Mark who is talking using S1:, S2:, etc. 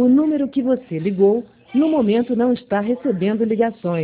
S1: número que você ligou, no momento não está recebendo ligações.